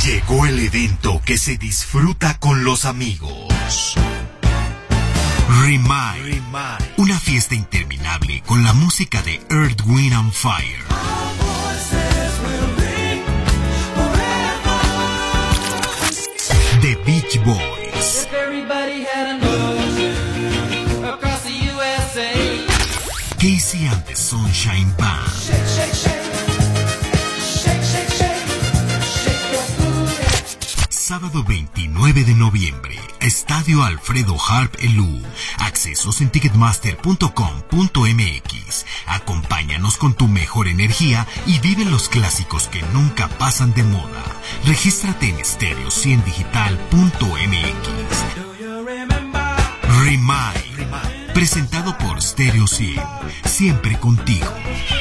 Llegó el evento que se disfruta con los amigos. Remind, una fiesta interminable con la música de Earth, Wind and Fire. The Beach Boys. Casey and the Sunshine Band. Sábado 29 de noviembre, Estadio Alfredo Harp Elú. Accesos en ticketmaster.com.mx. Acompáñanos con tu mejor energía y vive los clásicos que nunca pasan de moda. Regístrate en stereo100digital.mx. Remind, presentado por Stereo 100, siempre contigo.